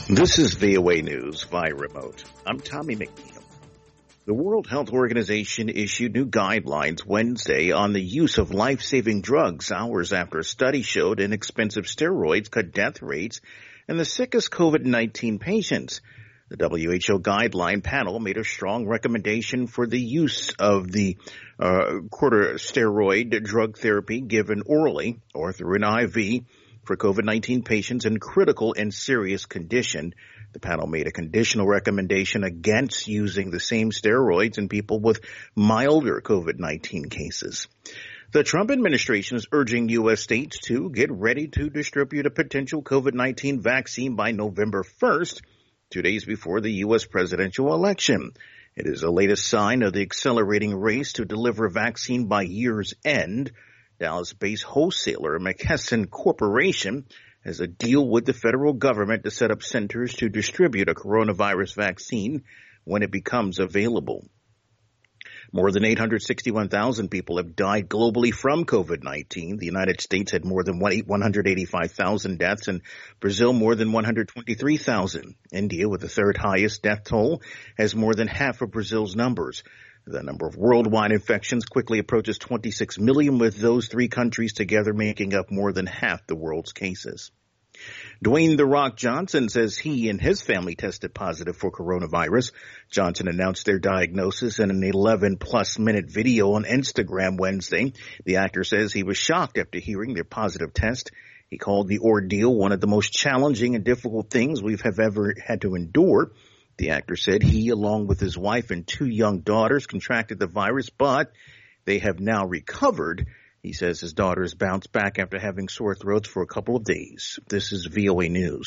This is VOA News via remote. I'm Tommy McNeil. The World Health Organization issued new guidelines Wednesday on the use of life-saving drugs hours after a study showed inexpensive steroids cut death rates in the sickest COVID-19 patients. The WHO guideline panel made a strong recommendation for the use of the corticosteroid drug therapy given orally or through an IV for COVID-19 patients in critical and serious condition. The panel made a conditional recommendation against using the same steroids in people with milder COVID-19 cases. The Trump administration is urging U.S. states to get ready to distribute a potential COVID-19 vaccine by November 1st, 2 days before the U.S. presidential election. It is the latest sign of the accelerating race to deliver a vaccine by year's end. Dallas-based wholesaler McKesson Corporation has a deal with the federal government to set up centers to distribute a coronavirus vaccine when it becomes available. More than 861,000 people have died globally from COVID-19. The United States had more than 185,000 deaths, and Brazil more than 123,000. India, with the third highest death toll, has more than half of Brazil's numbers. The number of worldwide infections quickly approaches 26 million, with those three countries together making up more than half the world's cases. Dwayne "The Rock" Johnson says he and his family tested positive for coronavirus. Johnson announced their diagnosis in an 11-plus minute video on Instagram Wednesday. The actor says he was shocked after hearing their positive test. He called the ordeal one of the most challenging and difficult things we have ever had to endure. The actor said he, along with his wife and two young daughters, contracted the virus, but they have now recovered. He says his daughters bounced back after having sore throats for a couple of days. This is VOA News.